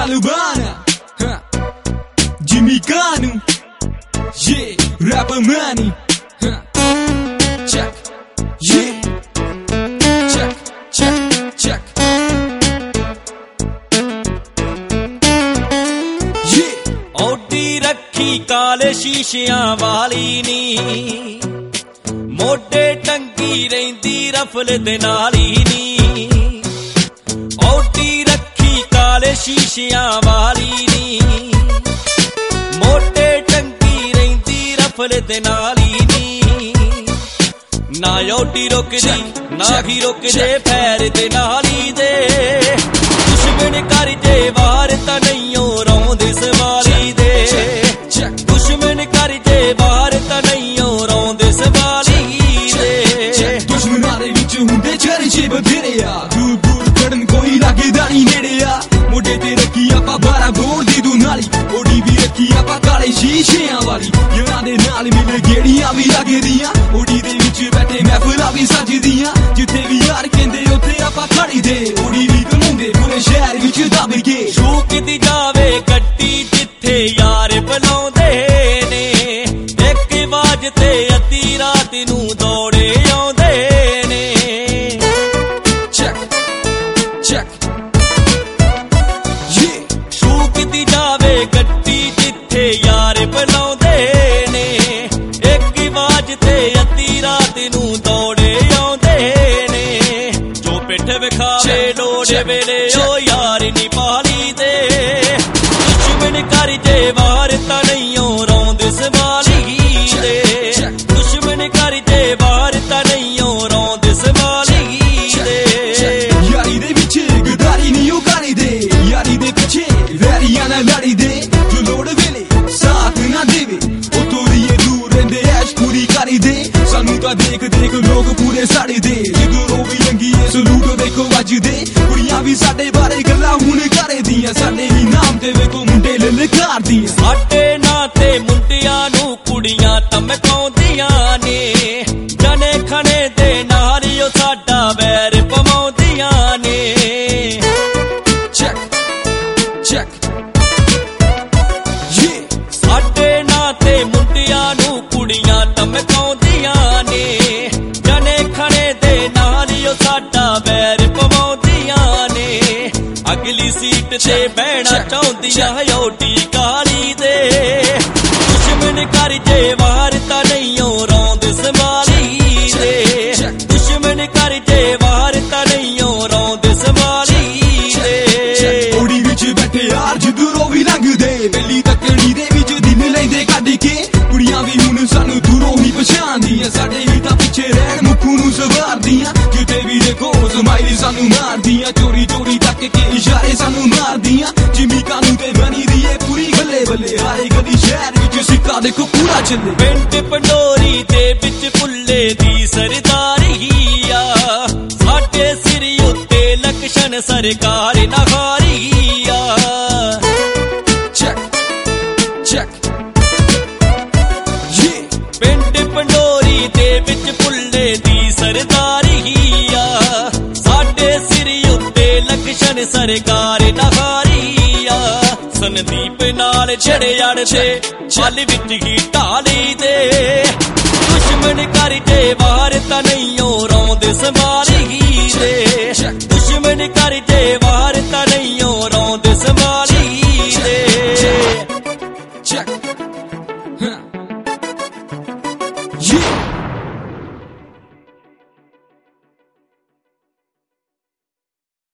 Talibana, Jimmy Kanu, yeah, rapper money, check, yeah, check, check, check, yeah. Auti रखी काले शीशियां वाली नी, मोटे टंकी रहिंदी रफल दे नाली नी। औटी रखी काले शीशियां वाली नी, मोटे टंकी रहिंदी रफल दे नाली नी। ना औटी रोकदी ना भी रोकदे पैर दे नाली दे, दुश्मन कर जे वार तां नहियों रौंदे सवाली दे। दुश्मन कर जे वार तां नहियों रौंदे सवाली दे। दुश्मनां दे विच हुंदे चर्चे बथेरे आ, दूर दूर खड़न कोई लगदा नहीं नेड़े आ। मोढे ते रखी आपां 12 बोर दी दुनाली, ओडी भी रखी आपां काले शीशियां वाली। यारां दे नाल मिल गेड़ियां भी लगदियां, ओडी दे विच बैठे महफिलां भी सजदियां। जिथे भी यार कहंदे उत्थे आपां खड़ी दे, ओडी भी घुमाउंदे पूरे शहर विच दब के। शौकदी जावे गड्डी जिथे यार बुलाउंदे ने, इक आवाज ते अद्धी रात नूं दौड़े आउंदे ने। Check, check, yeah. शौकदी जावे गड्डी जिथे यार बुलाउंदे ने, इक आवाज ते अद्धी रात नूं दौड़े आउंदे ने। जो पिठ विखावे लोड़े वेले ओ यार नी पाली दे, दुश्मन कर जे वार तां नहियों रौंदे संभाली दे। दुश्मन कर जे वार तां नहियों रौंदे संभाली दे। यारी दे पिछे गदारी नहीं ओ करी दे, यारी दे पिछे वैरियां नाल लड़ी दे। जो लोड़ वेले साथ ना देवे ओ तोड़िए दूर रहिंदे, ऐश पूरी करी दे। सानू तां देख देख लोग पूरे साड़े दे, जिधरों भी लंघीए सलूट देखो वजदे। कुड़ियां भी साडे बारे गल्लां हुण करे दियां, साडे ही नाम ते वेखो मुंडे ललकार दियां। साडे नां ते मुंडियां नूं कुड़ियां धमकाउंदियां ने, जने खने दे नाल ओ साडा वैर पवाउंदियां ने। Check, check, yeah. साडे नां ते मुंडियां नूं कुड़ियां धमकाउंदियां ने, जने खने दे नाल ओ साडा वैर पवाउंदियां ने। अगली सीट ते बहना चाहुंदियां औटी काली दे, दुश्मन कर जे वार तां नहियों रौंदे संभाली दे। दुश्मन कर जे वार तां नहियों रौंदे संभाली दे। ओड़ी विच बैठे यार जिधरों भी लंघदे, बेली तकड़ी दे विच दिन लैंदे कढ के। कुड़ियां भी हुण सानू दूरों ही पछाणदियां, साडे ही तां पिछे रहण मुक्खू नूं सवारदियां। जिथे भी देखो समाइल सानू मारदियां, चोरी चोरी तक के इशारे सानू मारदियां। जिमी कानू ते बनी दी ए पूरी बल्ले बल्ले, हारे गली शहर विच सिक्का देखो पूरा चले। पिंड पंडोरी दे विच पुल्ले दी सरदारी आ, साडे सिर उत्ते लक्ष्मण सरकार नहारी आ। Check, check, yeah. पिंड पंडोरी दे विच पुल्ले दी सरदारी आ, साडे सिर उत्ते लक्ष्मण सरकार नहारी आ। संदीप नाल छड़े अड़दे पल विच ही ढाली दे, दुश्मन कर जे वार तां नहियों रौंदे संभाली दे। दुश्मन कर जे वार तां नहियों रौंदे संभाली दे। Check, huh.